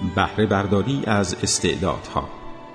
بهره برداری از استعدادها.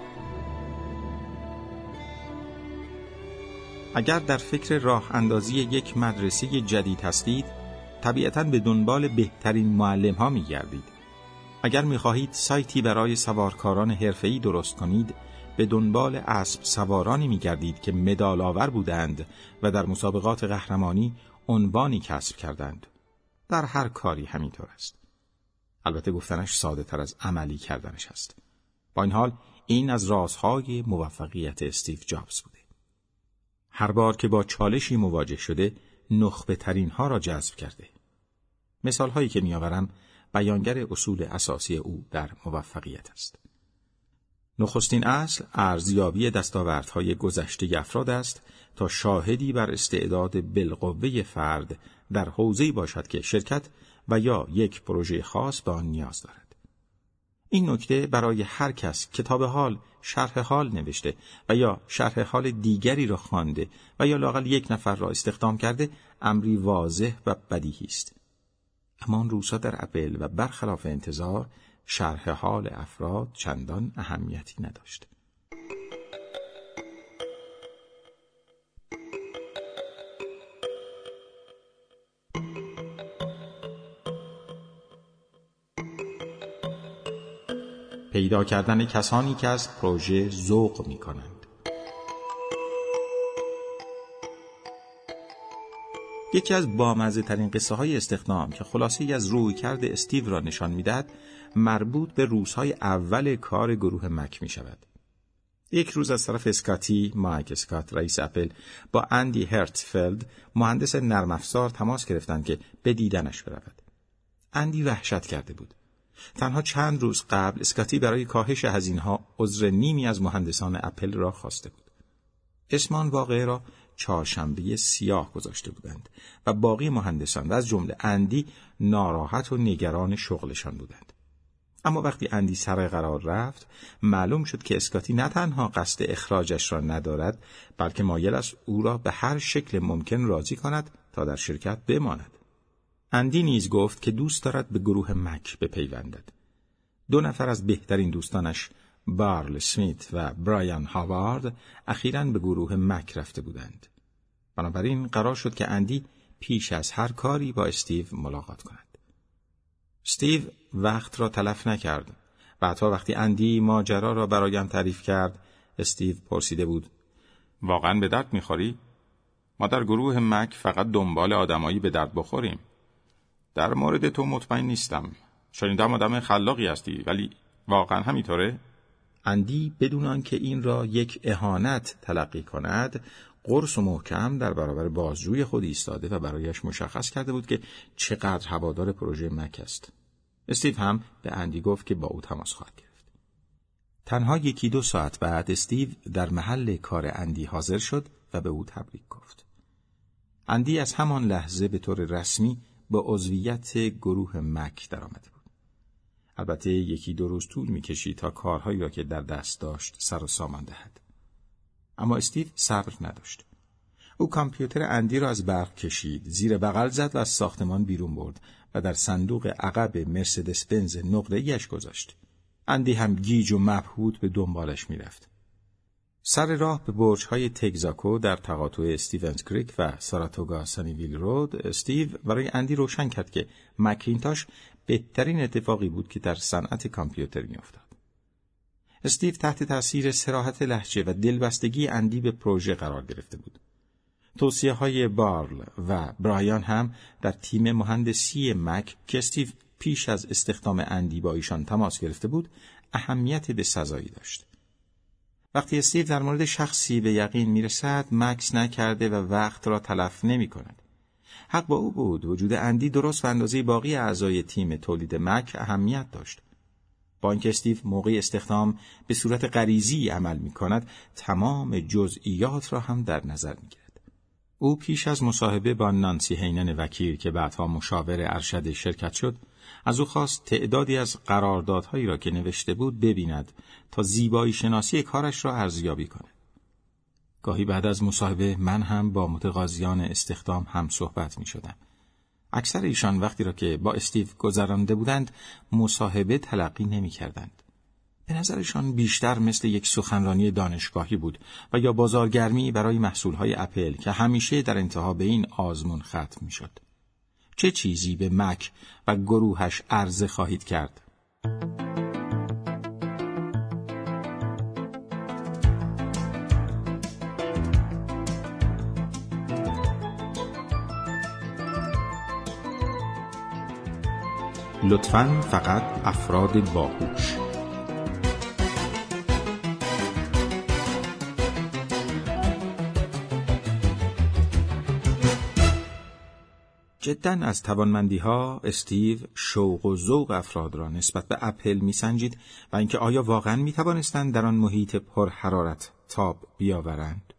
اگر در فکر راه اندازی یک مدرسه جدید هستید، طبیعتاً به دنبال بهترین معلم‌ها می‌گردید. اگر می‌خواهید سایتی برای سوارکاران حرفه‌ای درست کنید، به دنبال اسب سوارانی می‌گردید که مدال آور بودند و در مسابقات قهرمانی عنوانی کسب کردند. در هر کاری همینطور است. البته گفتنش ساده تر از عملی کردنش است. با این حال این از رازهای موفقیت استیو جابز بوده. هر بار که با چالشی مواجه شده، نخبه ترین ها را جذب کرده. مثال هایی که میآورم بیانگر اصول اساسی او در موفقیت است. نخستین اصل ارزیابی دستاوردهای گذشته افراد است تا شاهدی بر استعداد بالقوه فرد در حوزه‌ای باشد که شرکت و یا یک پروژه خاص به آن نیاز دارد. این نکته برای هر کس کتاب حال، شرح حال نوشته و یا شرح حال دیگری را خوانده و یا لااقل یک نفر را استخدام کرده امری واضح و بدیهی است. اما آن روزها در اپل و برخلاف انتظار شرح حال افراد چندان اهمیتی نداشت. پیدا کردن کسانی که از پروژه ذوق می کنند. یکی از بامزه ترین قصه های استخدام که خلاصه‌ای از رویکرد استیو را نشان می دهد، مربوط به روزهای اول کار گروه مک می شود. یک روز از طرف اسکاتی، مایک اسکات رئیس اپل، با اندی هرتفلد مهندس نرم افزار تماس گرفتند که به دیدنش برود. اندی وحشت کرده بود. تنها چند روز قبل اسکاتی برای کاهش هزینه‌ها عذر نیمی از مهندسان اپل را خواسته بود. اسم آن واقعه را چهارشنبه سیاه گذاشته بودند و باقی مهندسان و از جمله اندی ناراحت و نگران شغلشان بودند. اما وقتی اندی سر قرار رفت، معلوم شد که اسکاتی نه تنها قصد اخراجش را ندارد، بلکه مایل است او را به هر شکل ممکن راضی کند تا در شرکت بماند. اندی نیز گفت که دوست دارد به گروه مک بپیوندد. 2 نفر از بهترین دوستانش، بارل اسمیت و برایان هاوارد، اخیراً به گروه مک رفته بودند. بنابراین قرار شد که اندی پیش از هر کاری با استیو ملاقات کند. استیو وقت را تلف نکرد. بعدها وقتی اندی ماجرا را برایم تعریف کرد، استیو پرسیده بود: واقعاً به درد می‌خوری؟ ما در گروه مک فقط دنبال آدمایی به درد بخوریم. در مورد تو مطمئن نیستم. شنیدم آدم خلاقی هستی، ولی واقعا همینطوره؟ اندی بدون آنکه این را یک اهانت تلقی کند، قرص و محکم در برابر بازجوی خود ایستاده و برایش مشخص کرده بود که چقدر هوادار پروژه مک است. استیو هم به اندی گفت که با او تماس خواهد گرفت. تنها 1-2 ساعت بعد استیو در محل کار اندی حاضر شد و به او تبریک گفت. اندی از همان لحظه به طور رسمی با عضویت گروه مک در آمده بود. البته 1-2 روز طول می‌کشید تا کارهایی را که در دست داشت سر و سامان دهد. اما استیو صبر نداشت. او کامپیوتر اندی را از برق کشید، زیر بغل زد و از ساختمان بیرون برد و در صندوق عقب مرسدس بنز نقره‌ایش گذاشت. اندی هم گیج و مبهوت به دنبالش می‌رفت. سر راه به برج‌های تگزاکو در تقاطع استیونز کریک و ساراتوگا سانیویل رود، استیو برای اندی روشن کرد که مکینتاش بهترین اتفاقی بود که در صنعت کامپیوتر می‌افتاد. استیو تحت تاثیر صراحت لهجه و دلبستگی اندی به پروژه قرار گرفته بود. توصیه‌های بارل و برایان هم در تیم مهندسی مک که استیو پیش از استخدام اندی با ایشان تماس گرفته بود، اهمیت بسزایی داشت. وقتی استیو در مورد شخصی به یقین میرسد، مکس نکرده و وقت را تلف نمی کند. حق با او بود. وجود اندی درست به اندازه باقی اعضای تیم تولید مک اهمیت داشت. با اینکه استیو موقع استخدام به صورت غریزی عمل می کند، تمام جزئیات را هم در نظر می گیرد. او پیش از مصاحبه با نانسی هینن وکیل که بعدها مشاور ارشد شرکت شد، از او خواست تعدادی از قراردادهایی را که نوشته بود ببیند تا زیبایی شناسی کارش را ارزیابی کند. گاهی بعد از مصاحبه من هم با متقاضیان استخدام هم صحبت می شدم. اکثر ایشان وقتی را که با استیو گذرانده بودند مصاحبه تلقی نمی‌کردند. به نظرشان بیشتر مثل یک سخنرانی دانشگاهی بود و یا بازارگرمی برای محصولهای اپل که همیشه در انتها به این آزمون ختم می‌شد. چه چیزی به مک و گروهش عرضه خواهید کرد؟ لطفاً فقط افراد باهوش. جداً از توانمندی‌ها استیو شوق و ذوق افراد را نسبت به اپل می‌سنجید و اینکه آیا واقعاً می‌توانستند در آن محیط پرحرارت تاب بیاورند.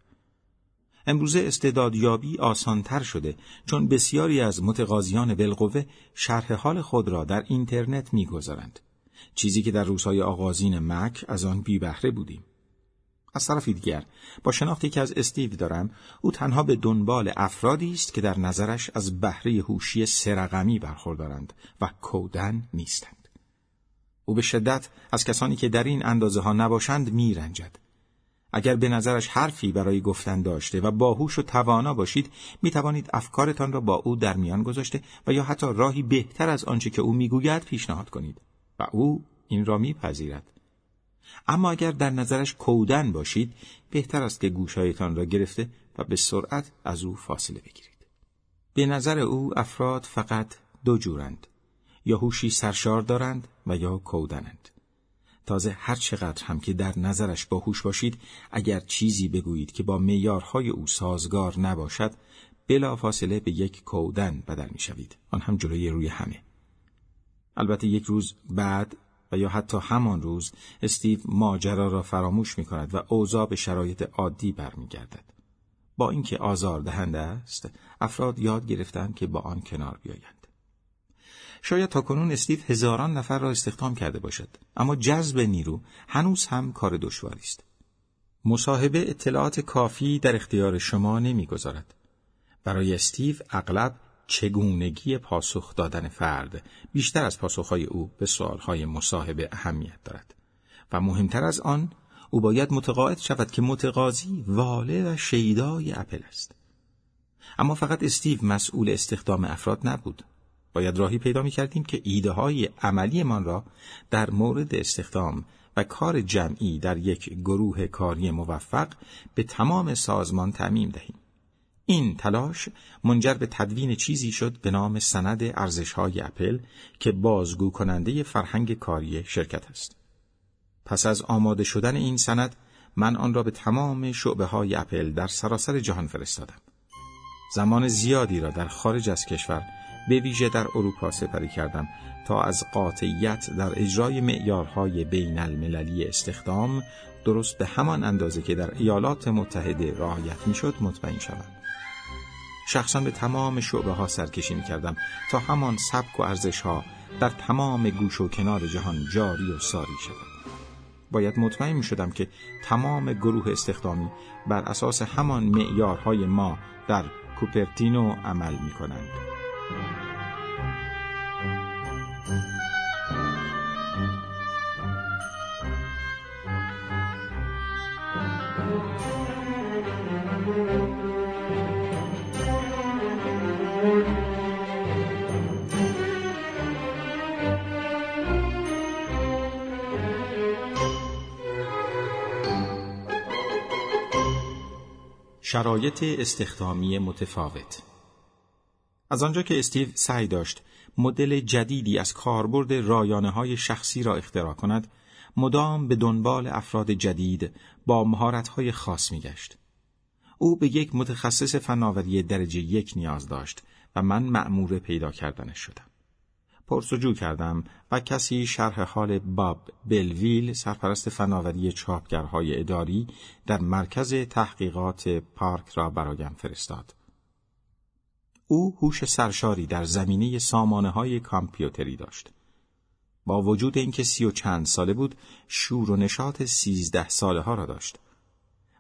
امروزه استعدادیابی آسان‌تر شده چون بسیاری از متقاضیان بالقوه شرح حال خود را در اینترنت می‌گذارند، چیزی که در روزهای آغازین مک از آن بی بهره بودیم. از طرفی دیگر با شناختی که از استیو دارم، او تنها به دنبال افرادی است که در نظرش از بهره هوشی سه‌رقمی برخوردارند و کودن نیستند. او به شدت از کسانی که در این اندازه ها نباشند میرنجد. اگر به نظرش حرفی برای گفتن داشته و باهوش و توانا باشید، می توانید افکارتان را با او در میان گذاشته و یا حتی راهی بهتر از آنچه که او میگوید پیشنهاد کنید و او این را میپذیرد. اما اگر در نظرش کودن باشید، بهتر است که گوشهایتان را گرفته و به سرعت از او فاصله بگیرید. به نظر او افراد فقط دو جورند، یا هوشی سرشار دارند و یا کودنند. تازه هر چقدر هم که در نظرش باهوش باشید، اگر چیزی بگویید که با معیارهای او سازگار نباشد، بلافاصله به یک کودن بدل می‌شوید، آن هم جلوی روی همه. البته یک روز بعد و یا حتی همان روز استیو ماجرا را فراموش می‌کند و اوضاع به شرایط عادی برمیگردد. با اینکه آزاردهنده است، افراد یاد گرفتند که با آن کنار بیایند. شاید تاکنون استیو هزاران نفر را استخدام کرده باشد، اما جذب نیرو هنوز هم کار دشواری است. مصاحبه اطلاعات کافی در اختیار شما نمی‌گذارد. برای استیو اغلب چگونگی پاسخ دادن فرد بیشتر از پاسخهای او به سوالهای مصاحبه اهمیت دارد و مهمتر از آن، او باید متقاعد شود که متقاضی واله و شیدای اپل است. اما فقط استیو مسئول استخدام افراد نبود. باید راهی پیدا می‌کردیم که ایده‌های عملیمان را در مورد استخدام و کار جمعی در یک گروه کاری موفق به تمام سازمان تعمیم دهیم. این تلاش منجر به تدوین چیزی شد به نام سند ارزش‌های اپل که بازگو کننده فرهنگ کاری شرکت است. پس از آماده شدن این سند، من آن را به تمام شعبه‌های اپل در سراسر جهان فرستادم. زمان زیادی را در خارج از کشور، به ویژه در اروپا سپری کردم تا از قاطعیت در اجرای معیارهای بین المللی استخدام درست به همان اندازه که در ایالات متحده رعایت میشد مطمئن شوم. شخصا به تمام شعبه‌ها سرکشی می‌کردم تا همان سبک و ارزش‌ها در تمام گوش و کنار جهان جاری و ساری شود. باید مطمئن می‌شدم که تمام گروه استخدامی بر اساس همان معیارهای ما در کوپرتینو عمل می‌کنند. شرایط استخدامی متفاوت. از آنجا که استیو سعی داشت مدل جدیدی از کاربرد رایانه‌های شخصی را اختراع کند، مدام به دنبال افراد جدید با مهارت‌های خاص می‌گشت. او به یک متخصص فناوری درجه 1 نیاز داشت و من مأمور پیدا کردنش شدم. پرسجو کردم و کسی شرح حال باب بلویل، سرپرست فناوری چاپگرهای اداری در مرکز تحقیقات پارک را برایم فرستاد. او هوش سرشاری در زمینه سامانه‌های کامپیوتری داشت. با وجود اینکه 30 و چند ساله بود، شور و نشاط 13 ساله ها را داشت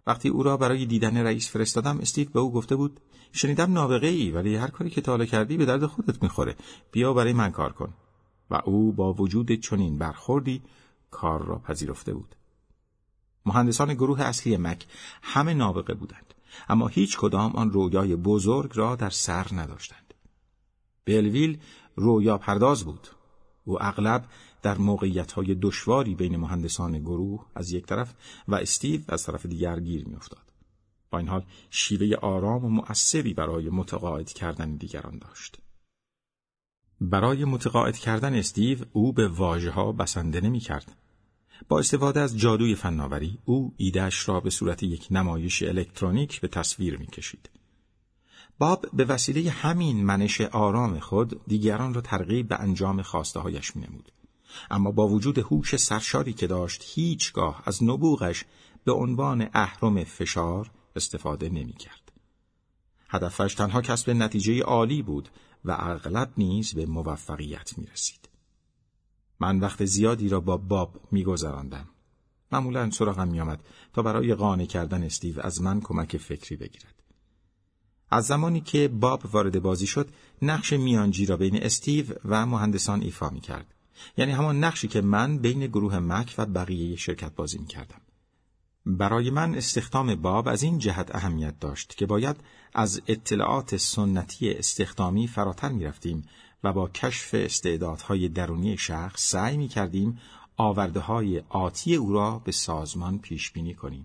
وقتی او را برای دیدن رئیس فرستادم، استیو به او گفته بود: شنیدم نابغه‌ای، ولی هر کاری که تا حالا کردی به درد خودت میخوره. بیا برای من کار کن. و او با وجود چنین برخوردی کار را پذیرفته بود. مهندسان گروه اصلی مک همه نابغه بودند، اما هیچ کدام آن رویای بزرگ را در سر نداشتند. بلویل رویا پرداز بود. او اغلب در موقعیت‌های دشواری بین مهندسان گروه از یک طرف و استیو از طرف دیگر گیر می‌افتاد. با این حال شیوه آرام و مؤثری برای متقاعد کردن دیگران داشت. برای متقاعد کردن استیو او به واژه‌ها بسنده نمی‌کرد. با استفاده از جادوی فناوری او ایده‌اش را به صورت یک نمایش الکترونیک به تصویر می‌کشید. باب به وسیله همین منش آرام خود دیگران را ترغیب به انجام خواسته‌هایش می‌نمود. اما با وجود هوش سرشاری که داشت، هیچگاه از نبوغش به عنوان اهرم فشار استفاده نمی‌کرد. هدفش تنها کسب نتیجه عالی بود و اغلب نیز به موفقیت می‌رسید. من وقت زیادی را با باب می‌گذراندم. معمولاً سراغم می‌آمد تا برای قانع کردن استیو از من کمک فکری بگیرد. از زمانی که باب وارد بازی شد، نقش میانجی را بین استیو و مهندسان ایفا می‌کرد. یعنی همان نقشی که من بین گروه مک و بقیه شرکت بازی می‌کردم. برای من استخدام باب از این جهت اهمیت داشت که باید از اطلاعات سنتی استخدامی فراتر می‌رفتیم و با کشف استعدادهای درونی شخص سعی می‌کردیم آورده‌های آتی او را به سازمان پیش‌بینی کنیم.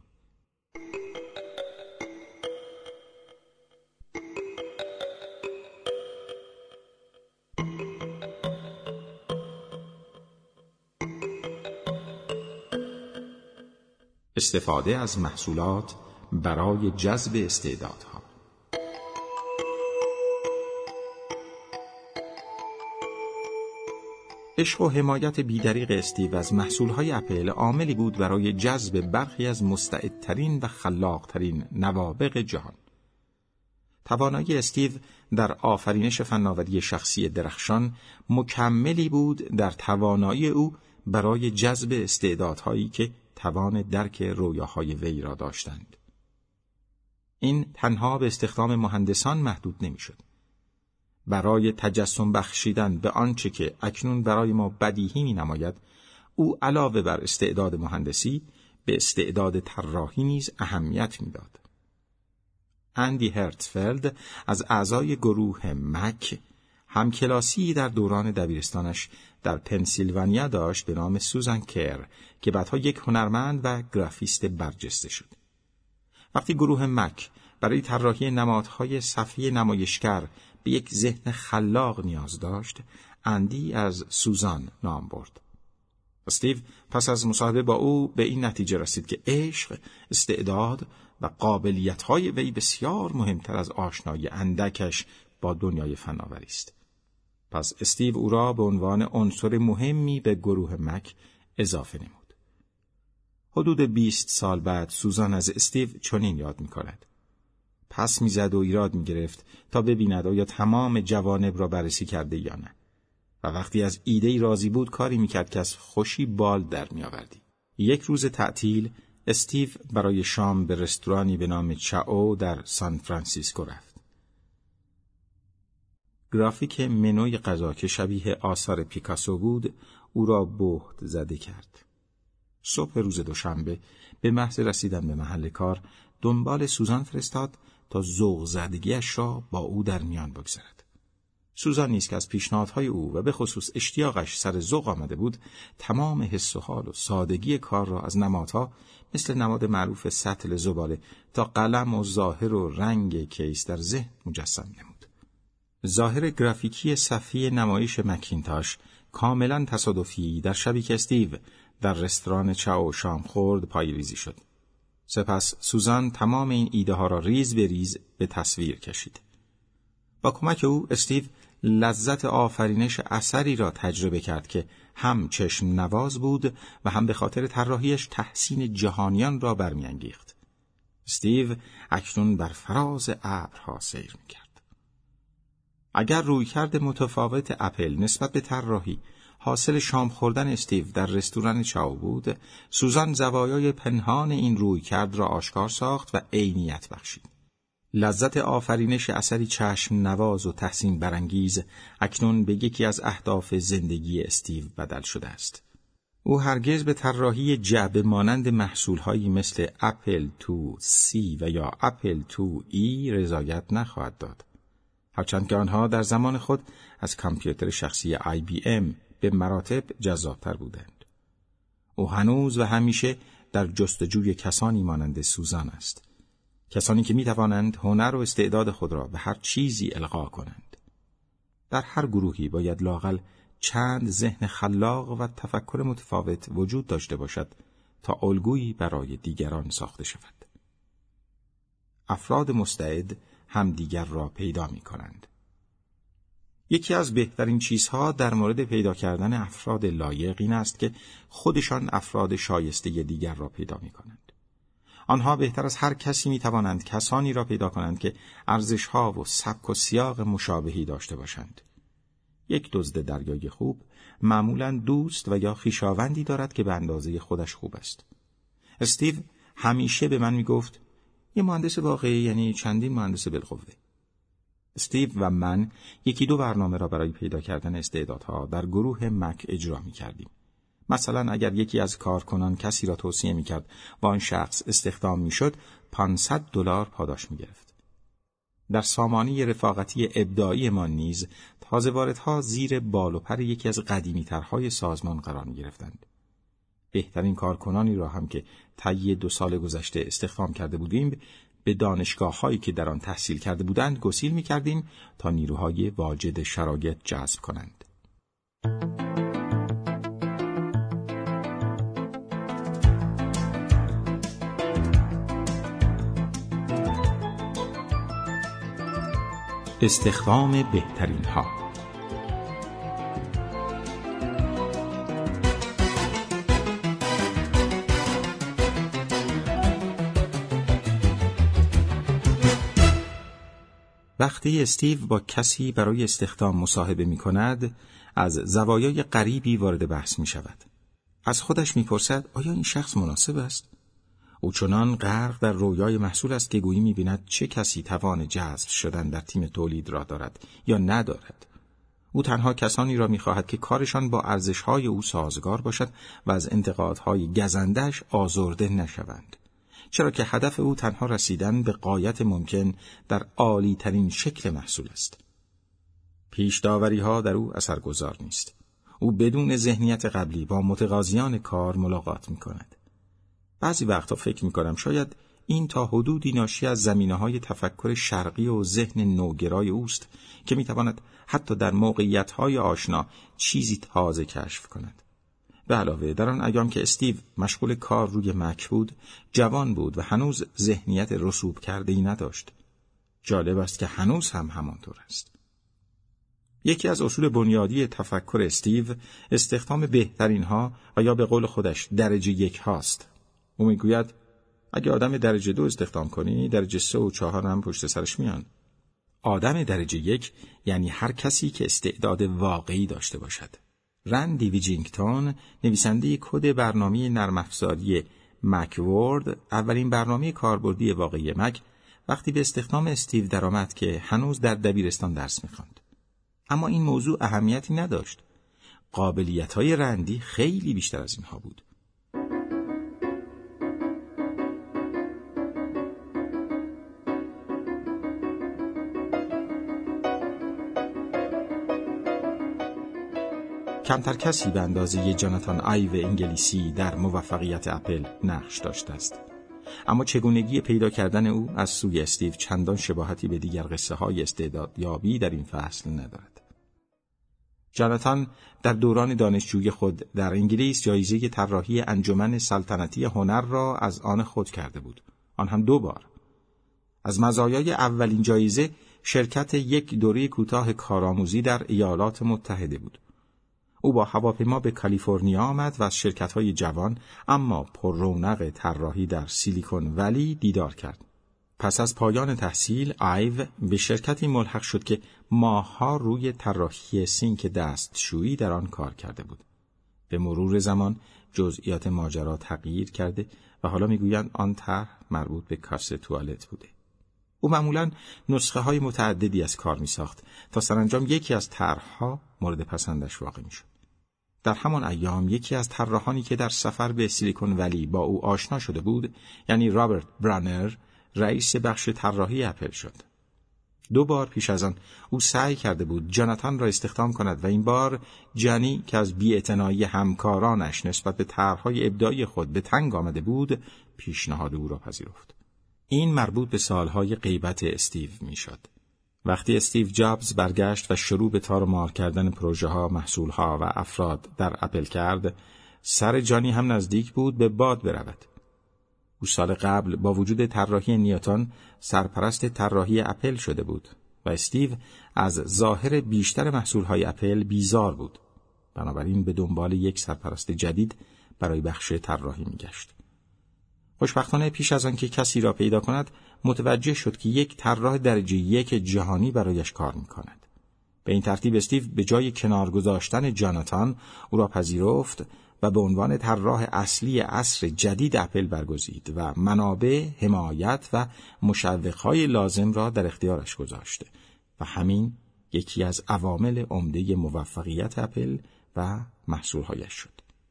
استفاده از محصولات برای جذب استعدادها. عشق و حمایت بیدریغ استیو از محصولهای اپل عاملی بود برای جذب برخی از مستعدترین و خلاقترین نوابغ جهان. توانایی استیو در آفرینش فناوری شخصی درخشان مکملی بود در توانایی او برای جذب استعدادهایی که توان درک رویاهای وی را داشتند. این تنها به استخدام مهندسان محدود نمی‌شد. برای تجسم بخشیدن به آنچه که اکنون برای ما بدیهی می‌نماید، او علاوه بر استعداد مهندسی به استعداد طراحی نیز اهمیت می‌داد. اندی هرتفلد از اعضای گروه مک همکلاسی در دوران دبیرستانش در پنسیلوانیا داشت به نام سوزان کر که بعدها یک هنرمند و گرافیست برجسته شد. وقتی گروه مک برای طراحی نمادهای صفحه نمایشگر به یک ذهن خلاق نیاز داشت، اندی از سوزان نام برد. استیو پس از مصاحبه با او به این نتیجه رسید که عشق، استعداد و قابلیت‌های وی بسیار مهمتر از آشنایی اندکش با دنیای فناوری است. پس استیو او را به عنوان عنصر مهمی به گروه مک اضافه نمود. حدود 20 سال بعد سوزان از استیو چنین یاد می‌کند: پس می‌زد و ایراد می‌گرفت تا ببیند آیا تمام جوانب را بررسی کرده یا نه. و وقتی از ایده‌ای راضی بود کاری می‌کرد که از خوشی بال در می‌آوردی. یک روز تعطیل استیو برای شام به رستورانی به نام چاو در سان فرانسیسکو رفت. گرافیک منوی غذا که شبیه آثار پیکاسو بود او را بهت زده کرد. صبح روز دوشنبه به محض رسیدن به محل کار دنبال سوزان فرستاد تا ذوق زدگیش را با او در میان بگذارد. سوزان نیز که از پیشنهادهای او و به خصوص اشتیاقش سر ذوق آمده بود، تمام حس و حال و سادگی کار را از نمادها مثل نماد معروف سطل زباله تا قلم و ظاهر و رنگ کیس در ذهن مجسم نمود. ظاهر گرافیکی صفحه نمایش مکینتاش کاملا تصادفی در شبی که استیو در رستوران چاو شام خورد پایه‌ریزی شد. سپس سوزان تمام این ایده ها را ریز به ریز به تصویر کشید. با کمک او استیو لذت آفرینش اثری را تجربه کرد که هم چشم نواز بود و هم به خاطر طراحیش تحسین جهانیان را برمی‌انگیخت. استیو اکنون بر فراز ابرها سیر می‌کرد. اگر رویکرد متفاوت اپل نسبت به طراحی حاصل شام خوردن استیو در رستوران چاو بود، سوزان زوایای پنهان این رویکرد را آشکار ساخت و عینیت بخشید. لذت آفرینش اثری چشم نواز و تحسین برانگیز اکنون به یکی از اهداف زندگی استیو بدل شده است. او هرگز به طراحی جعبه مانند محصولهایی مثل اپل 2C و یا اپل 2E رضایت نخواهد داد، هرچند که آنها در زمان خود از کامپیوتر شخصی IBM به مراتب جذابتر بودند. او هنوز و همیشه در جستجوی کسانی مانند سوزان است، کسانی که می توانند هنر و استعداد خود را به هر چیزی القا کنند. در هر گروهی باید لااقل چند ذهن خلاق و تفکر متفاوت وجود داشته باشد تا الگویی برای دیگران ساخته شود. افراد مستعد همدیگر را پیدا می کنند. یکی از بهترین چیزها در مورد پیدا کردن افراد لایق این است که خودشان افراد شایسته دیگر را پیدا می کنند. آنها بهتر از هر کسی می توانند کسانی را پیدا کنند که ارزش‌ها و سبک و سیاق مشابهی داشته باشند. یک دزد دریای خوب معمولاً دوست و یا خویشاوندی دارد که به اندازه خودش خوب است. استیو همیشه به من می گفت یه مهندس واقعی یعنی چندین مهندس بالقوه. استیو و من یکی دو برنامه را برای پیدا کردن استعدادها در گروه مک اجرا می کردیم. مثلا اگر یکی از کارکنان کسی را توصیه می کرد و آن شخص استخدام می شد، $500 پاداش می گرفت. در سامانه رفاقتی ابداعی ما نیز تازه واردها زیر بال و پر یکی از قدیمی ترهای سازمان قرار می گرفتند. بهترین کارکنانی را هم که طی 2 سال گذشته استخدام کرده بودیم به دانشگاه‌هایی که در آن تحصیل کرده بودند گسیل می‌کردیم تا نیروهای واجد شرایط جذب کنند. استخدام بهترین ها. وقتی استیو با کسی برای استخدام مصاحبه می کند، از زوایای غریبی وارد بحث می شود. از خودش می پرسد آیا این شخص مناسب است؟ او چنان غرق در رویای محصول است که گویی می بیند چه کسی توان جذب شدن در تیم تولید را دارد یا ندارد. او تنها کسانی را می خواهد که کارشان با ارزش‌های او سازگار باشد و از انتقادهای گزندش آزرده نشوند. چرا که هدف او تنها رسیدن به غایت ممکن در عالی ترین شکل محصول است. پیش داوری‌ها در او اثرگذار نیست. او بدون ذهنیت قبلی با متقاضیان کار ملاقات می کند. بعضی وقتا فکر می کنم شاید این تا حدودی ناشی از زمینه‌های تفکر شرقی و ذهن نوگرای اوست که می تواند حتی در موقعیت‌های آشنا چیزی تازه کشف کند. به علاوه در آن ایام که استیو مشغول کار روی مک بود، جوان بود و هنوز ذهنیت رسوب کرده‌ای نداشت. جالب است که هنوز هم همانطور است. یکی از اصول بنیادی تفکر استیو استخدام بهترین ها و یا به قول خودش درجه 1 هاست. او میگوید اگه آدم درجه 2 استخدام کنی، درجه 3 و 4 هم پشت سرش میان. آدم درجه 1 یعنی هر کسی که استعداد واقعی داشته باشد. رندی ویجینگتون، نویسنده کد برنامه نرم افزاری مک ورد، اولین برنامه کاربردی واقعی مک، وقتی به استخدام استیو درآمد که هنوز در دبیرستان درس می‌خواند. اما این موضوع اهمیتی نداشت. قابلیت‌های رندی خیلی بیشتر از اینها بود. کمتر کسی به اندازه جاناتان آیو انگلیسی در موفقیت اپل نقش داشته است. اما چگونگی پیدا کردن او از سوی استیو چندان شباهتی به دیگر قصه های استعدادیابی در این فصل ندارد. جاناتان در دوران دانشجویی خود در انگلیس جایزه طراحی انجمن سلطنتی هنر را از آن خود کرده بود، آن هم 2 بار. از مزایای اولین جایزه شرکت یک دوره کوتاه کارآموزی در ایالات متحده بود. او با هواپیما به کالیفرنیا آمد و از شرکت‌های جوان اما پر رونق طراحی در سیلیکون ولی دیدار کرد. پس از پایان تحصیل، آیو به شرکتی ملحق شد که ماه‌ها روی طراحی سینک دستشویی در آن کار کرده بود. به مرور زمان جزئیات ماجرا تغییر کرده و حالا میگویند آن طرح مربوط به کاسه توالت بوده. او معمولاً نسخه‌های متعددی از کار می‌ساخت تا سرانجام یکی از طرح‌ها مورد پسندش واقع می‌شد. در همان ایام یکی از طراحانی که در سفر به سیلیکون ولی با او آشنا شده بود، یعنی رابرت برانر، رئیس بخش طراحی اپل شد. 2 بار پیش از آن او سعی کرده بود جاناتان را استخدام کند و این بار جانی که از بی‌اعتنایی همکارانش نسبت به طرح‌های ابداعی خود به تنگ آمده بود، پیشنهاد او را پذیرفت. این مربوط به سالهای غیبت استیو میشد. وقتی استیو جابز برگشت و شروع به تار و مار کردن پروژه‌ها، محصول‌ها و افراد در اپل کرد، سر جانی هم نزدیک بود به باد برود. او سال قبل با وجود طراحی نیوتن سرپرست طراحی اپل شده بود و استیو از ظاهر بیشتر محصول‌های اپل بیزار بود. بنابراین به دنبال یک سرپرست جدید برای بخش طراحی می‌گشت. خوشبختانه پیش از آن که کسی را پیدا کند، متوجه شد که یک طراح درجه 1 جهانی برایش کار می‌کند. به این ترتیب استیو به جای کنار گذاشتن جاناتان او را پذیرفت و به عنوان طراح اصلی عصر جدید اپل برگزید و منابع، حمایت و مشوق‌های لازم را در اختیارش گذاشت و همین یکی از عوامل عمده موفقیت اپل و محصول‌هایش شد.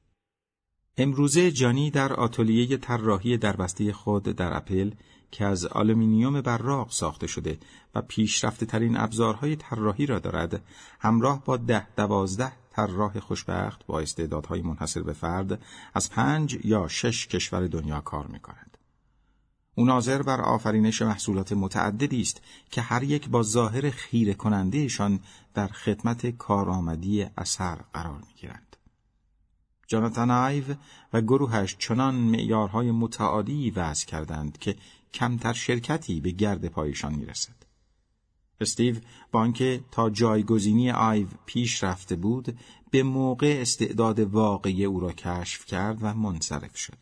امروزه جانی در آتلیه طراحی دربسته خود در اپل که از آلومینیوم براق ساخته شده و پیشرفته ترین ابزارهای طراحی را دارد، همراه با 10-12 طراح خوشبخت با استعدادهای منحصر به فرد از 5 یا 6 کشور دنیا کار می‌کند. او ناظر بر آفرینش محصولات متعددی است که هر یک با ظاهر خیره کننده‌شان در خدمت کارآمدی اثر قرار می‌گیرند. جاناتان آیو و گروهش چنان معیارهای متعالی وضع کردند که کمتر شرکتی به گرد پایشان می‌رسد. استیو با آنکه تا جایگزینی آیو پیش رفته بود، به موقع استعداد واقعی او را کشف کرد و منصرف شد.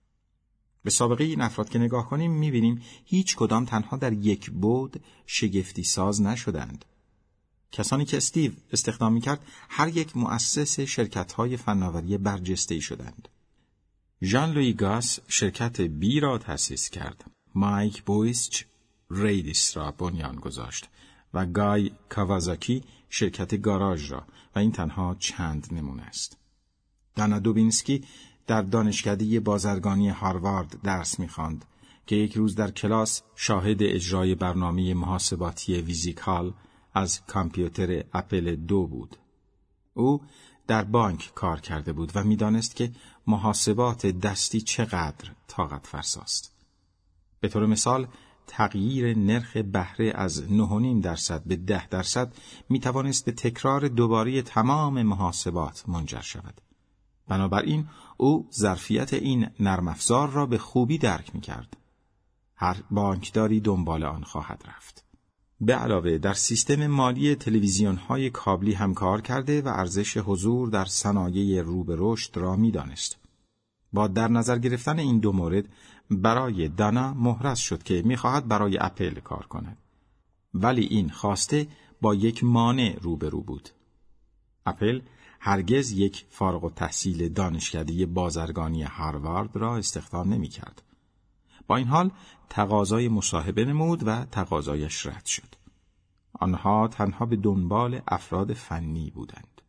به سابقه این افراد که نگاه کنیم می‌بینیم هیچ کدام تنها در یک بعد شگفتی ساز نشدند. کسانی که استیو استخدام می‌کرد هر یک مؤسس شرکت‌های فناوری برجسته‌ای شدند. ژان لویی گاس شرکت بی را تأسیس کرد. مایک بویسچ ریدیس را بنیان گذاشت و گای کاوازاکی شرکت گاراژ را و این تنها چند نمونه است. دانا دوبینسکی در دانشکده بازرگانی هاروارد درس می‌خواند که یک روز در کلاس شاهد اجرای برنامه محاسباتی ویزیکال از کامپیوتر اپل 2 بود. او در بانک کار کرده بود و می‌دانست که محاسبات دستی چقدر طاقت فرساست. به طور مثال تغییر نرخ بهره از 9.5% به 10% می‌توانست به تکرار دوباره تمام محاسبات منجر شود. بنابراین او ظرفیت این نرم افزار را به خوبی درک می‌کرد. هر بانکداری دنبال آن خواهد رفت. به علاوه در سیستم مالی تلویزیون‌های کابلی هم کار کرده و ارزش حضور در صنایع رو به رشد را می‌دانست. با در نظر گرفتن این دو مورد برای دانا محرز شد که می‌خواهد برای اپل کار کند. ولی این خواسته با یک مانع روبرو بود. اپل هرگز یک فارغ التحصیل دانشکده بازرگانی هاروارد را استخدام نمی‌کرد. با این حال تقاضای مصاحبه نمود و تقاضایش رد شد. آنها تنها به دنبال افراد فنی بودند.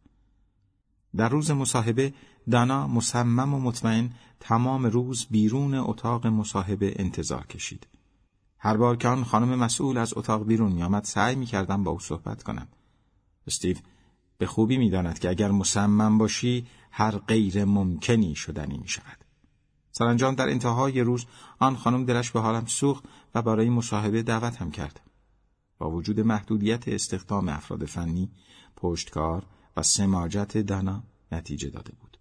در روز مصاحبه دانا مصمم و مطمئن تمام روز بیرون اتاق مصاحبه انتظار کشید. هر بار که آن خانم مسئول از اتاق بیرون می آمد سعی می کردم با او صحبت کنم. استیو به خوبی می داند که اگر مصمم باشی هر غیر ممکنی شدنی می شود. سرانجام در انتهای روز آن خانم دلش به حالم سوخت و برای مصاحبه دعوتم کرد. با وجود محدودیت استخدام افراد فنی، پشتکار و سماجت دانا نتیجه داده بود.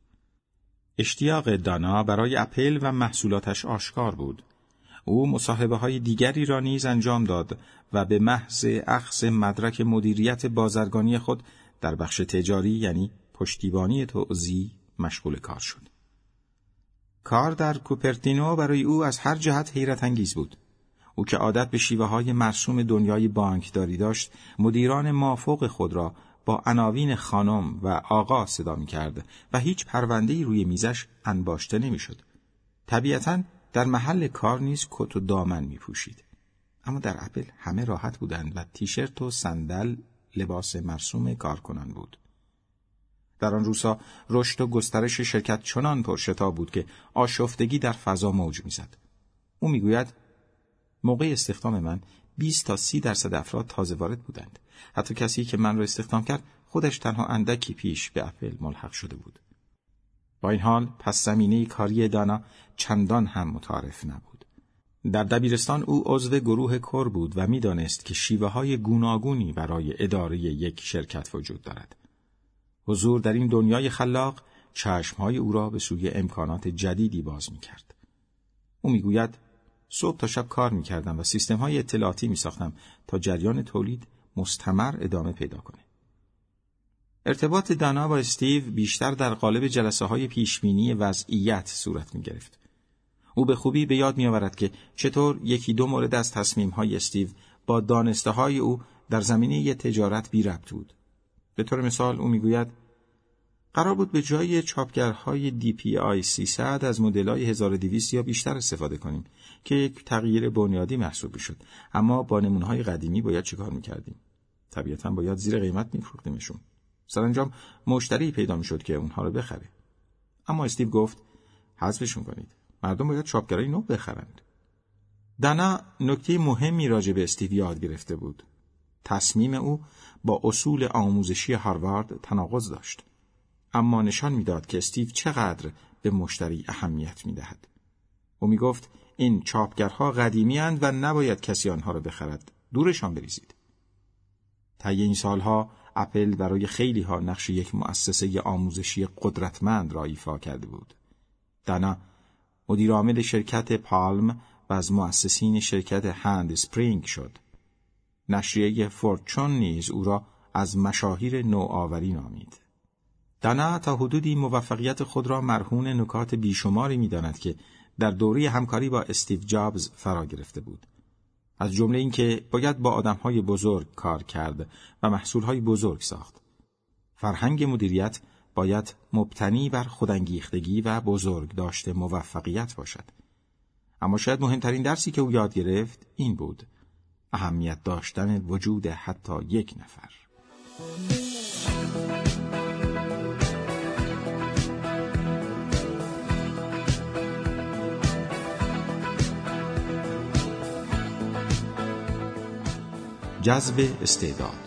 اشتیاق دانا برای اپل و محصولاتش آشکار بود. او مصاحبه‌های دیگری را نیز انجام داد و به محض اخذ مدرک مدیریت بازرگانی خود در بخش تجاری یعنی پشتیبانی توزیع مشغول کار شد. کار در کوپرتینو برای او از هر جهت حیرت انگیز بود. او که عادت به شیوه‌های مرسوم دنیای بانکداری داشت، مدیران مافوق خود را با عناوین خانم و آقا صدا می‌کرد و هیچ پرونده‌ای روی میزش انباشته نمی‌شد. طبیعتاً در محل کار نیز کت و دامن می‌پوشید. اما در اپل همه راحت بودند و تیشرت و صندل لباس مرسوم کارکنان بود. در آن روزها رشد و گسترش شرکت چنان پرشتاب بود که آشفتگی در فضا موج می‌زد. او می‌گوید موقع استخدام من 20 تا 30% افراد تازه وارد بودند. حتی کسی که من را استخدام کرد خودش تنها اندکی پیش به اپل ملحق شده بود. با این حال پس زمینه کاری دانا چندان هم متعارف نبود. در دبیرستان او عضو گروه کور بود و می‌دانست که شیوه‌های گوناگونی برای اداره یک شرکت وجود دارد. حضور در این دنیای خلاق چشم‌های او را به سوی امکانات جدیدی باز می‌کرد. او می‌گوید صبح تا شب کار می‌کردم و سیستم‌های اطلاعاتی می‌ساختم تا جریان تولید مستمر ادامه پیدا کنه. ارتباط دانا با استیو بیشتر در قالب جلسه‌های پیشبینی وضعیت صورت می‌گرفت. او به خوبی به یاد می‌آورد که چطور یکی دو مورد از تصمیم‌های استیو با دانسته‌های او در زمینه تجارت بی ربط بود. به طور مثال او می‌گوید قرار بود به جای چاپگرهای DPI 300 از مدل‌های 1200 یا بیشتر استفاده کنیم که یک تغییر بنیادی محسوب می‌شد، اما با نمونه‌های قدیمی باید چیکار می‌کردیم؟ طبیعتاً باید زیر قیمت می‌فروختیمشون. سرانجام مشتری پیدا می‌شد که اونها رو بخره. اما استیو گفت حذفشون کنید. مردم باید چاپگرای نو بخرند. دانا نکته مهمی راجع به استیو یاد گرفته بود. تصمیم او با اصول آموزشی هاروارد تناقض داشت، اما نشان میداد که استیو چقدر به مشتری اهمیت میدهد. او میگفت این چاپگرها قدیمی اند و نباید کسی آنها را بخرد. دورشان بریزید. طی این سالها اپل برای خیلی ها نقش یک مؤسسه آموزشی قدرتمند را ایفا کرده بود. دانا مدیر عامل شرکت پالم و از مؤسسین شرکت هند اسپرینگ شد. نشریه فورچون نیز او را از مشاهیر نوآوری نامید. دانا تا حدودی موفقیت خود را مرهون نکات بیشماری می‌داند که در دوره همکاری با استیو جابز فرا گرفته بود. از جمله این که باید با آدم‌های بزرگ کار کرد و محصول‌های بزرگ ساخت. فرهنگ مدیریت باید مبتنی بر خودانگیختگی و بزرگ داشته موفقیت باشد. اما شاید مهمترین درسی که او یاد گرفت این بود: اهمیت داشتن وجود حتی یک نفر. جذب استعداد.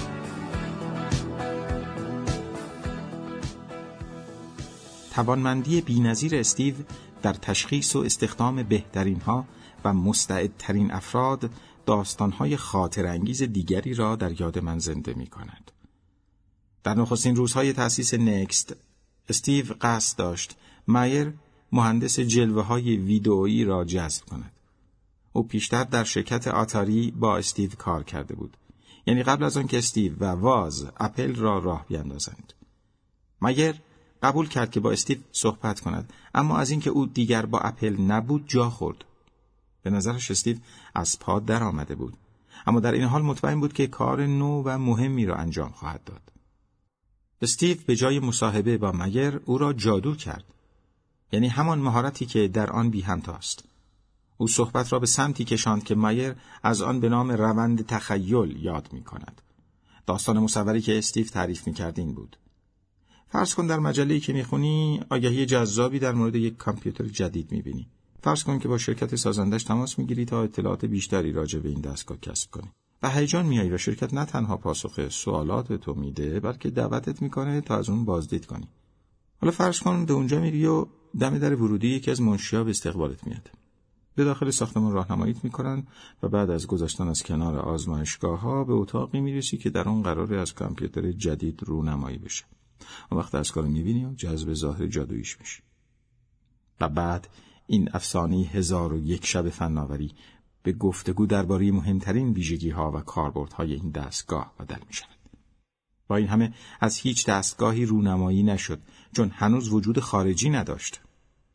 توانمندی بی‌نظیر استیو در تشخیص و استخدام بهترین‌ها و مستعدترین افراد داستان‌های خاطرانگیز دیگری را در یاد من زنده می‌کند. در نخستین روزهای تأسیس نکست، استیو قصد داشت مایر مهندس جلوه‌های ویدئویی را جذب کند. او پیشتر در شرکت آتاری با استیو کار کرده بود، یعنی قبل از آن که استیو و واز اپل را راه بیندازند. مایر قبول کرد که با استیو صحبت کند، اما از اینکه او دیگر با اپل نبود جا خورد. به نظرش استیو از پا در آمده بود، اما در این حال مطمئن بود که کار نو و مهمی را انجام خواهد داد. استیو به جای مصاحبه با مایر او را جادو کرد، یعنی همان مهارتی که در آن بی همتاست. او صحبت را به سمتی کشاند که مایر از آن به نام روند تخیل یاد می کند. داستان مصوری که استیو تعریف می کرد این بود: فرض کن در مجله‌ای که میخونی آگهی جذابی در مورد یک کامپیوتر جدید میبینی. فرض کن که با شرکت سازندش تماس میگیری تا اطلاعات بیشتری راجع به این دستگاه کسب کنی. و هیجان میایی و شرکت نه تنها پاسخ سوالات تو میده، بلکه دعوتت میکنه تا از اون بازدید کنی. حالا فرض کن به اونجا میری و دم در ورودی یکی از منشی‌ها به استقبالت میاد. به داخل ساختمان راهنماییت میکنن و بعد از گذشتن از کنار آزمایشگاه‌ها به اتاقی میرسی که در اون قراره از کامپیوتر جدید رونمایی بشه. اون وقت از کارو میبینی و جذب ظاهر جادوییش میشی. و بعد این افسانه 1001 شب فناوری به گفتگو درباره مهمترین ویژگی‌ها و کاربردهای این دستگاه بدل میشود. با این همه از هیچ دستگاهی رونمایی نشد، چون هنوز وجود خارجی نداشت.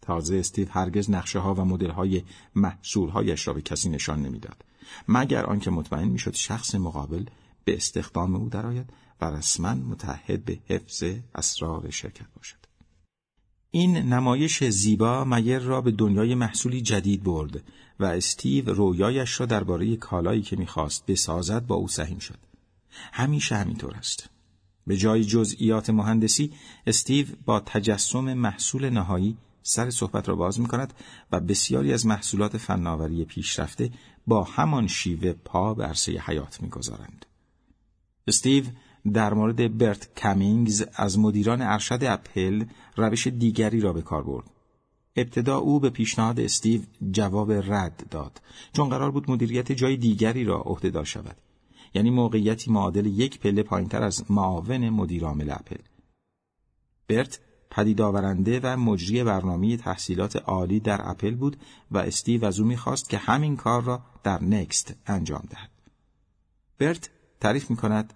تازه استیو هرگز نقشه‌ها و مدل‌های محصول‌هایش را به کسی نشان نمی‌داد، مگر آنکه مطمئن می‌شد شخص مقابل به استخدام او درآید و رسما متعهد به حفظ اسرار شرکت باشد. این نمایش زیبا مگر را به دنیای محصولی جدید برد و استیو رویایش را درباره کالایی که می‌خواست بسازد با او سهیم شد. همیشه همینطور است. به جای جزئیات مهندسی، استیو با تجسم محصول نهایی سر صحبت را باز می‌کند و بسیاری از محصولات فناوری پیشرفته با همان شیوه پا به عرصه حیات می‌گذارند. استیو در مورد برت کامینگز از مدیران ارشد اپل روش دیگری را به کار برد. ابتدا او به پیشنهاد استیو جواب رد داد، چون قرار بود مدیریت جای دیگری را عهده‌دار شود، یعنی موقعیتی معادل یک پله پایین‌تر از معاون مدیر عامل اپل. برت پدید آورنده و مجری برنامه تحصیلات عالی در اپل بود و استیو از او می‌خواست که همین کار را در نکست انجام دهد. برت تعریف می‌کند: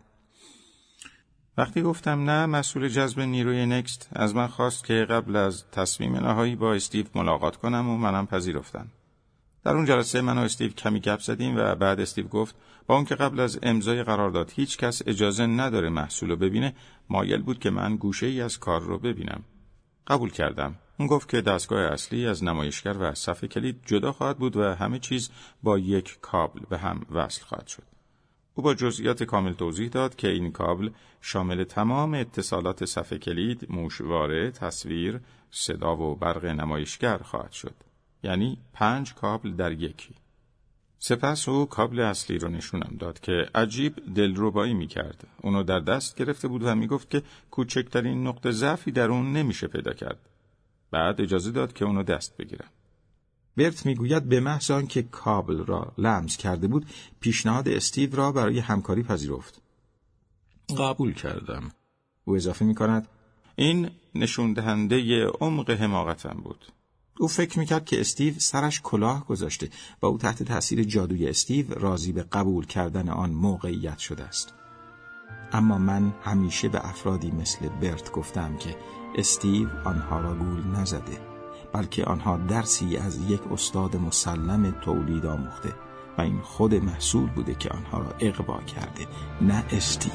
وقتی گفتم نه، مسئول جذب نیروی نکست از من خواست که قبل از تصمیم نهایی با استیو ملاقات کنم و منم پذیرفتم. در اون جلسه من و استیو کمی گپ زدیم و بعد استیو گفت با اون که قبل از امضای قرارداد هیچ کس اجازه نداره محصول رو ببینه، مایل بود که من گوشه‌ای از کار رو ببینم. قبول کردم. اون گفت که دستگاه اصلی از نمایشگر و صفحه کلید جدا خواهد بود و همه چیز با یک کابل به هم وصل خواهد شد. او با جزئیات کامل توضیح داد که این کابل شامل تمام اتصالات صفحه کلید، موشواره، تصویر، صدا و برق نمایشگر خواهد شد. یعنی 5 کابل در یکی. سپس او کابل اصلی رو نشونم داد که عجیب دلربایی می‌کرد. اونو در دست گرفته بود و میگفت که کوچکترین نقطه ضعفی در اون نمیشه پیدا کرد. بعد اجازه داد که اونو دست بگیرم. برت میگوید به محض آنکه کابل را لمس کرده بود، پیشنهاد استیو را برای همکاری پذیرفت. قبول کردم. او اضافه میکند: این نشون دهنده عمق حماقتم بود. او فکر میکرد که استیو سرش کلاه گذاشته و او تحت تاثیر جادوی استیو راضی به قبول کردن آن موقعیت شده است. اما من همیشه به افرادی مثل برت گفتم که استیو آنها را گول نزده، بلکه آنها درسی از یک استاد مسلم تولید آموخته و این خود محصول بوده که آنها را اغوا کرده، نه استیو.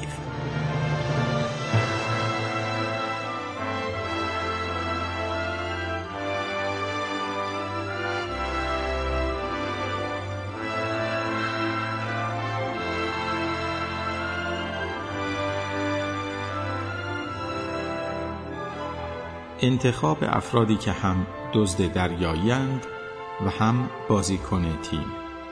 انتخاب افرادی که هم دزد دریایی‌اند و هم بازیکن تیم.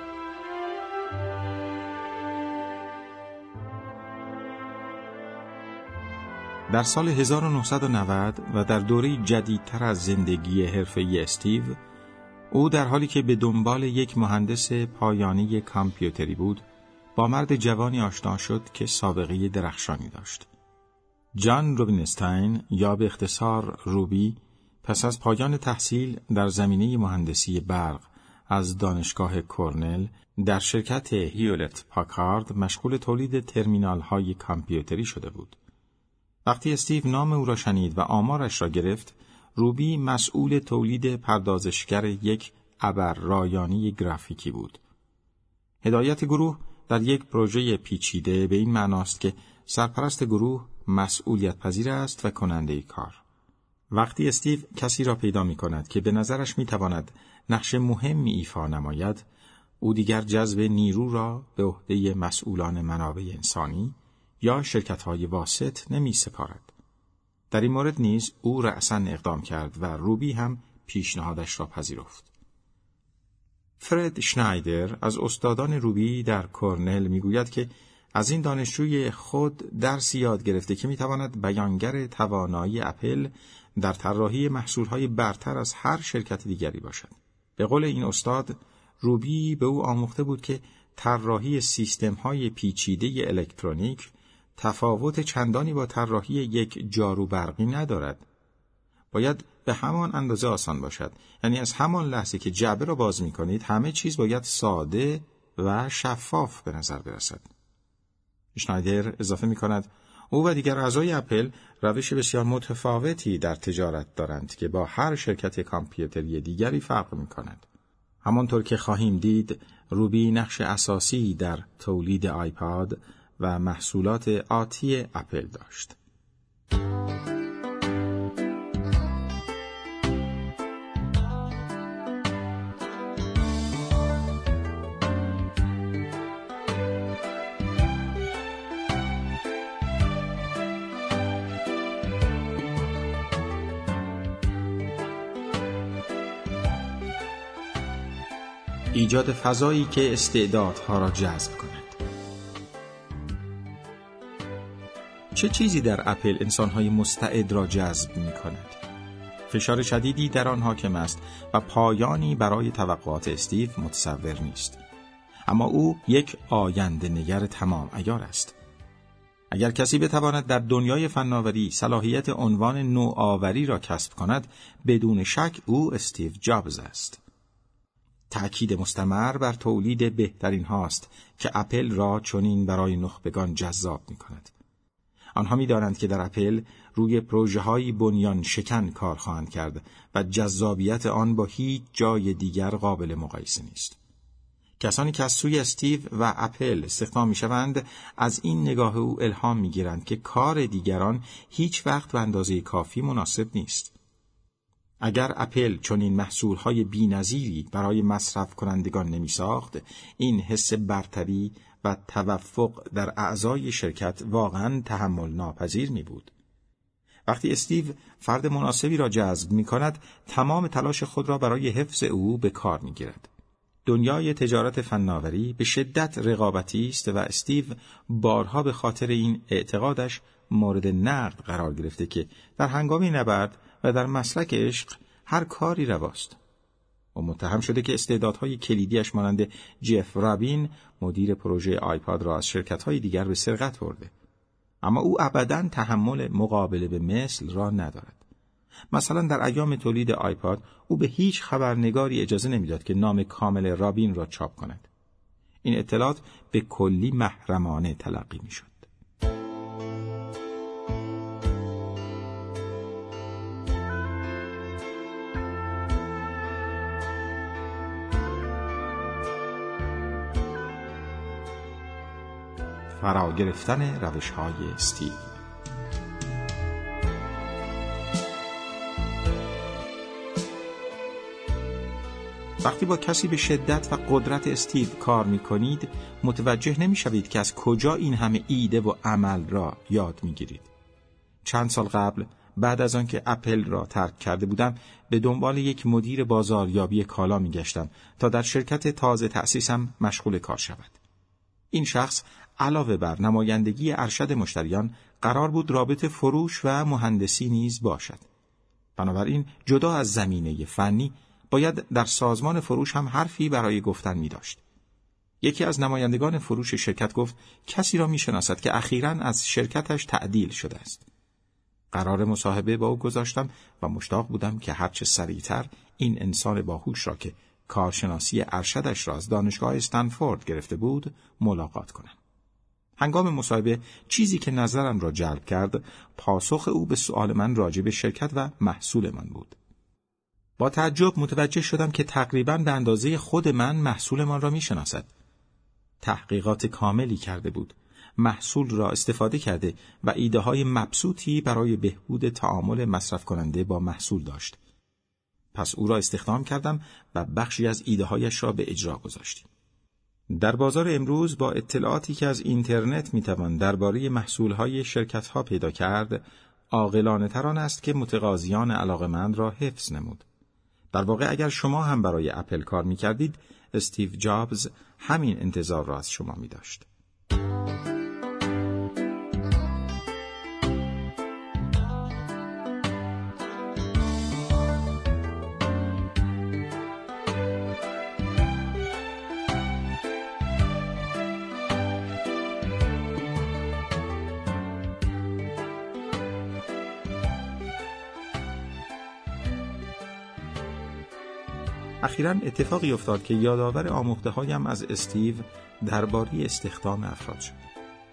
در سال 1990 و در دوره جدیدتر از زندگی حرفه‌ای استیو، او در حالی که به دنبال یک مهندس پایانی کامپیوتری بود، با مرد جوانی آشنا شد که سابقه درخشانی داشت. جان روبینستاین یا به اختصار روبی، پس از پایان تحصیل در زمینه مهندسی برق از دانشگاه کرنل در شرکت هیولت پاکارد مشغول تولید ترمینال‌های کامپیوتری شده بود. وقتی استیو نام او را شنید و آمارش را گرفت، روبی مسئول تولید پردازشگر یک ابررایانی گرافیکی بود. هدایت گروه در یک پروژه پیچیده به این معناست که سرپرست گروه مسئولیت پذیر است و کننده کار. وقتی استیو کسی را پیدا می کند که به نظرش می تواند نقش مهمی ایفا نماید، او دیگر جذب نیرو را به عهده مسئولان منابع انسانی یا شرکت‌های واسط نمی سپارد. در این مورد نیز او رأساً اقدام کرد و روبی هم پیشنهادش را پذیرفت. فرد شنایدر از استادان روبی در کرنل می گوید که از این دانشجوی خود درسی یاد گرفته که میتواند بیانگر توانایی اپل در طراحی محصولهای برتر از هر شرکت دیگری باشد. به قول این استاد، روبی به او آموخته بود که طراحی سیستم‌های پیچیده الکترونیک تفاوت چندانی با طراحی یک جارو برقی ندارد. باید به همان اندازه آسان باشد. یعنی از همان لحظه که جعبه را باز می‌کنید، همه چیز باید ساده و شفاف به نظر برسد. شنایدر اضافه می‌کند: او و دیگر اعضای اپل روش بسیار متفاوتی در تجارت دارند که با هر شرکت کامپیوتری دیگری فرق می‌کند. همانطور که خواهیم دید، روبی نقش اساسی در تولید آیپاد و محصولات آتی اپل داشت. ایجاد فضایی که استعدادها را جذب کند. چه چیزی در اپل انسانهای مستعد را جذب می کند؟ فشار شدیدی در آن حاکم است و پایانی برای توقعات استیو متصور نیست. اما او یک آینده نگر تمام عیار است. اگر کسی بتواند در دنیای فناوری صلاحیت عنوان نوآوری را کسب کند، بدون شک او استیو جابز است. تأکید مستمر بر تولید بهترین هاست که اپل را چنین برای نخبگان جذاب می کند. آنها می دانند که در اپل روی پروژه‌های بنیان شکن کار خواهند کرد و جذابیت آن با هیچ جای دیگر قابل مقایسه نیست. کسانی که از سوی استیو و اپل استخدام می شوند از این نگاه او الهام می گیرند که کار دیگران هیچ وقت به اندازه کافی مناسب نیست. اگر اپل چنین محصولهای بی‌نظیری برای مصرف کنندگان نمی ساخت، این حس برتری و توفق در اعضای شرکت واقعاً تحمل ناپذیر می بود. وقتی استیو فرد مناسبی را جذب می کند، تمام تلاش خود را برای حفظ او به کار می گیرد. دنیای تجارت فناوری به شدت رقابتی است و استیو بارها به خاطر این اعتقادش مورد نقد قرار گرفته که در هنگام نبرد و در مسلک عشق هر کاری رواست. و متهم شده که استعدادهای کلیدیش مانند جف رابین مدیر پروژه آیپاد را از شرکت‌های دیگر به سرقت برده. اما او ابداً تحمل مقابله به مثل را ندارد. مثلا در ایام تولید آیپاد او به هیچ خبرنگاری اجازه نمیداد که نام کامل رابین را چاپ کند. این اطلاعات به کلی محرمانه تلقی میشد. فرا گرفتن روش‌های استیو. وقتی با کسی به شدت و قدرت استیو کار می‌کنید، متوجه نمی‌شوید که از کجا این همه ایده و عمل را یاد می‌گیرید. چند سال قبل، بعد از آنکه اپل را ترک کرده بودم، به دنبال یک مدیر بازاریابی کالا می‌گشتم تا در شرکت تازه تأسیسم مشغول کار شود. این شخص علاوه بر نمایندگی ارشد مشتریان، قرار بود رابط فروش و مهندسی نیز باشد. بنابراین جدا از زمینه فنی، باید در سازمان فروش هم حرفی برای گفتن می داشت. یکی از نمایندگان فروش شرکت گفت کسی را می شناسد که اخیراً از شرکتش تعدیل شده است. قرار مصاحبه با او گذاشتم و مشتاق بودم که هرچه سریعتر این انسان باهوش را که کارشناسی ارشدش را از دانشگاه استنفورد گرفته بود ملاقات کنم. هنگام مصاحبه چیزی که نظرم را جلب کرد پاسخ او به سؤال من راجع به شرکت و محصول من بود. با تعجب متوجه شدم که تقریباً به اندازه خود من محصولمان را می‌شناسد. تحقیقات کاملی کرده بود. محصول را استفاده کرده و ایده‌های مبسوطی برای بهبود تعامل مصرف کننده با محصول داشت. پس او را استخدام کردم و بخشی از ایده‌هایش را به اجرا گذاشتیم. در بازار امروز با اطلاعاتی که از اینترنت میتوان درباره محصولهای شرکت‌ها پیدا کرد، عاقلانه‌تر آن است که متقاضیان علاقه‌مند را حفظ نمود. در واقع اگر شما هم برای اپل کار میکردید، استیو جابز همین انتظار را از شما میداشت. اخیراً اتفاقی افتاد که یادآور آموخته‌هایم از استیو درباره استخدام افراد شد.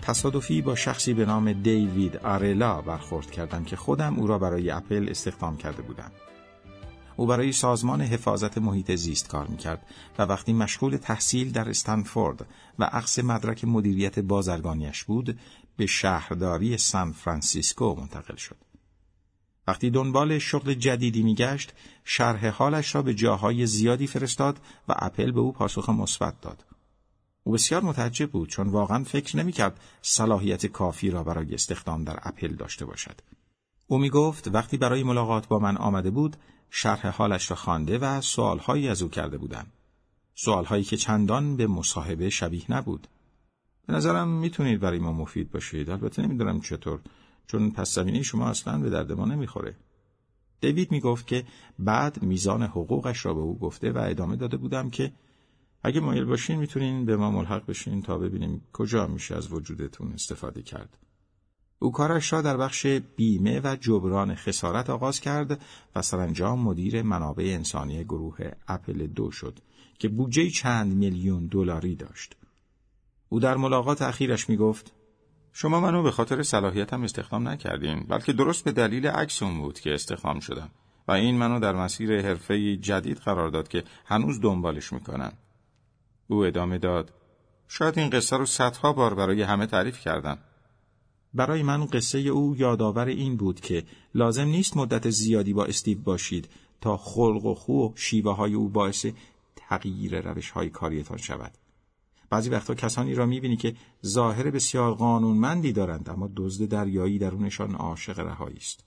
تصادفی با شخصی به نام دیوید آرلا برخورد کردم که خودم او را برای اپل استخدام کرده بودم. او برای سازمان حفاظت محیط زیست کار میکرد و وقتی مشغول تحصیل در استنفورد و اخذ مدرک مدیریت بازرگانیش بود، به شهرداری سان فرانسیسکو منتقل شد. وقتی دنبال شغل جدیدی میگشت، شرح حالش را به جاهای زیادی فرستاد و اپل به او پاسخ مثبت داد. او بسیار متعجب بود چون واقعا فکر نمی‌کرد صلاحیت کافی را برای استخدام در اپل داشته باشد. او میگفت وقتی برای ملاقات با من آمده بود، شرح حالش را خوانده و سوالهایی از او کرده بودم. سوالهایی که چندان به مصاحبه شبیه نبود. به نظرم میتونید برای ما مفید باشید. البته نمیدونم چطور، چون پس زمینه شما اصلاً به درد ما نمیخوره. دیوید میگفت که بعد میزان حقوقش را به او گفته و ادامه داده بودم که اگه مایل باشین میتونین به ما ملحق بشین تا ببینیم کجا میشه از وجودتون استفاده کرد. او کارش را در بخش بیمه و جبران خسارت آغاز کرد و سرانجام مدیر منابع انسانی گروه اپل 2 شد که بودجه چند میلیون دلاری داشت. او در ملاقات اخیرش میگفت شما منو به خاطر صلاحیتم استخدام نکردین، بلکه درست به دلیل عکس اون بود که استخدام شدم و این منو در مسیر حرفه‌ای جدید قرار داد که هنوز دنبالش میکنم. او ادامه داد شاید این قصه رو صدها بار برای همه تعریف کردم. برای من قصه او یادآور این بود که لازم نیست مدت زیادی با استیو باشید تا خلق و خو و شیوه های او باعث تغییر روش های کاریتان شود. بعضی وقتا کسانی را می‌بینی که ظاهر بسیار قانونمندی دارند اما دزد دریایی درونشان عاشق رهایی است.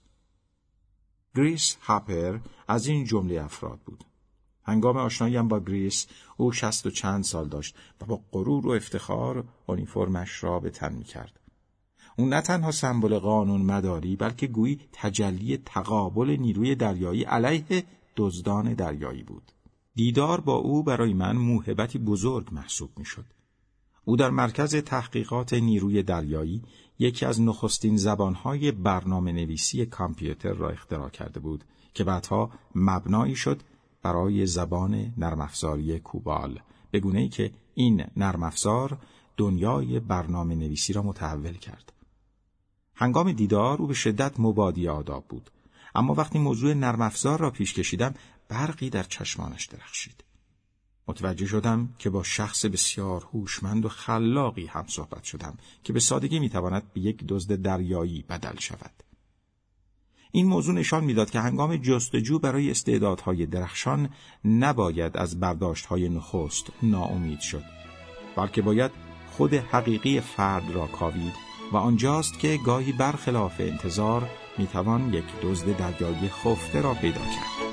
گریس هاپر از این جمله افراد بود. هنگام آشناییم با گریس او 60 و چند سال داشت و با غرور و افتخار اونیفرمش را به تن می‌کرد. او نه تنها سمبل قانون مداری بلکه گویی تجلی تقابل نیروی دریایی علیه دزدان دریایی بود. دیدار با او برای من موهبتی بزرگ محسوب می‌شد. او در مرکز تحقیقات نیروی دریایی یکی از نخستین زبان‌های برنامه‌نویسی کامپیوتر را اختراع کرده بود که بعدها مبنایی شد برای زبان نرم افزاری کوبال، به گونه‌ای که این نرم افزار دنیای برنامه‌نویسی را متحول کرد. هنگام دیدار او به شدت مبادی آداب بود، اما وقتی موضوع نرم افزار را پیش کشیدم برقی در چشمانش درخشید. متوجه شدم که با شخص بسیار هوشمند و خلاقی هم صحبت شدم که به سادگی میتواند به یک دزد دریایی بدل شود. این موضوع نشان میداد که هنگام جستجو برای استعدادهای درخشان نباید از برداشت‌های نخست ناامید شد، بلکه باید خود حقیقی فرد را کاوید و آنجاست که گاهی برخلاف انتظار میتوان یک دزد دریایی خفته را پیدا کرد.